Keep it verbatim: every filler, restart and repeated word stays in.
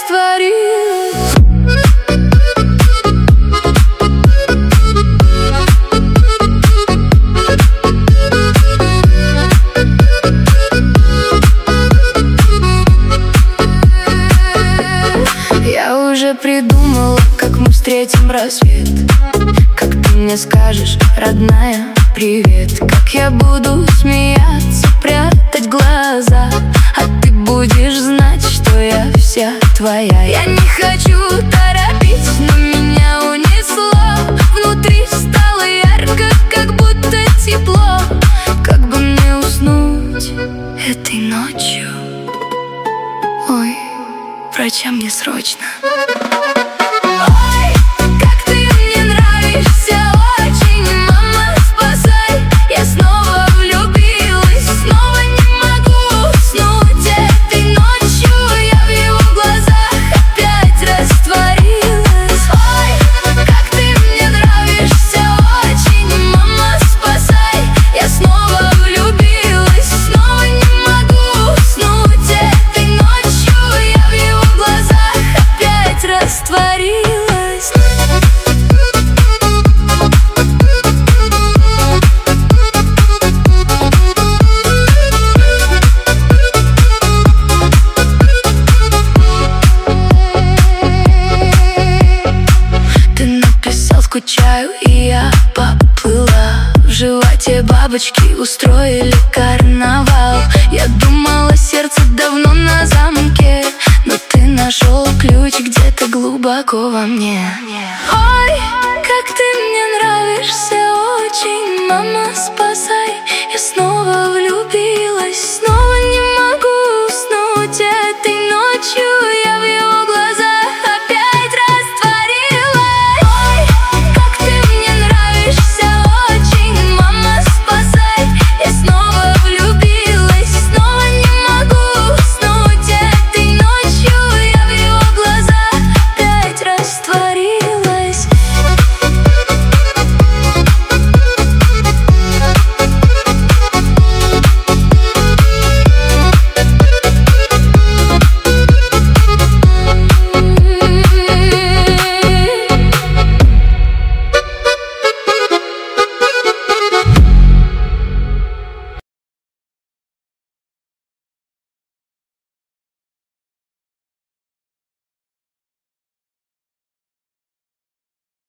растворилась. Я уже придумала, как мы встретим рассвет, как ты мне скажешь, родная, привет. Как я буду смеяться, прятать глаза, а ты будешь знать, что я вся твоя. Я не хочу торопить, но меня унесло. Внутри стало ярко, как будто тепло. Как бы мне уснуть этой ночью? Ой, врача мне срочно. Ой, как ты мне нравишься очень, мама, спасай. Я снова влюбилась, снова не могу уснуть этой ночью. Я в его глазах опять растворилась. Ой, как ты мне нравишься очень, мама, спасай. Я снова влюбилась, снова не могу уснуть этой ночью. Я в его глазах опять растворилась. Ты написал «скучаю», и я поплыла. В животе бабочки устроили карнавал. Я думала, сердце давно на замке, но ты нашел ключ где-то глубоко во мне.